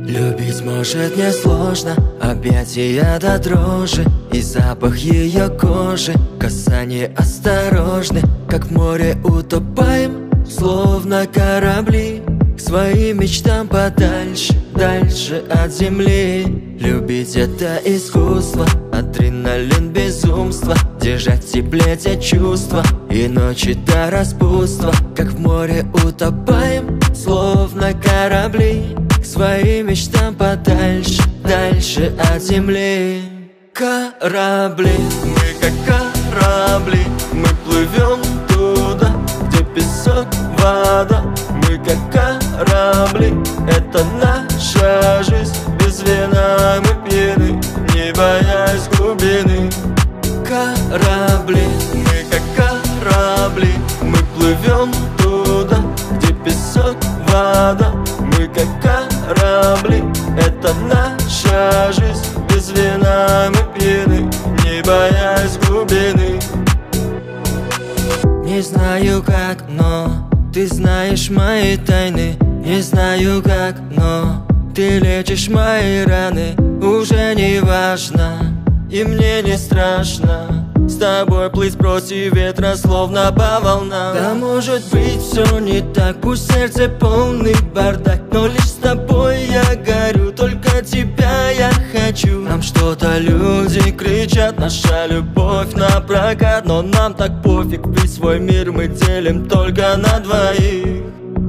Любить может не сложно, объятия до дрожи и запах ее кожи, касания осторожны, как в море утопаем, словно корабли, к своим мечтам подальше, дальше от земли. Любить это искусство, адреналин безумства, держать в тепле те чувства и ночи до распутства, как в море утопаем, словно корабли, к своим мечтам подальше, дальше от земли. Корабли, мы как корабли, мы плывем туда, где песок, вода. Мы как корабли, это наша жизнь, без вина мы пьяны, не боясь глубины. Корабли, мы как корабли, мы плывем туда, где песок, вода. Мы как корабли, это наша жизнь, без вина мы пьяны, не боясь глубины. Не знаю как, но ты знаешь мои тайны. Не знаю как, но ты лечишь мои раны. Уже не важно, и мне не страшно с тобой плыть против ветра, словно по волнам. Да может быть все не так, пусть сердце полный бардак, но лишь с тобой я горю, только тебя я хочу. Нам что-то люди кричат, наша любовь на прокат, но нам так пофиг, ведь свой мир мы делим только на двоих.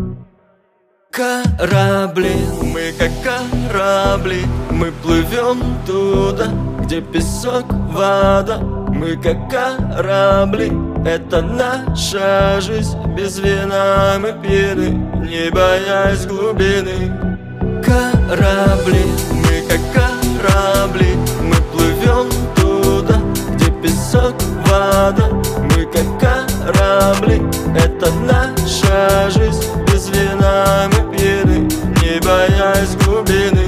Корабли, мы как корабли, мы плывем туда, где песок, вода. Мы как корабли, это наша жизнь, без вина мы пьяны, не боясь глубины. Корабли, мы как корабли, мы плывем туда, где песок, вода. Мы как корабли, это наша жизнь, без вина мы пьяны, не боясь глубины.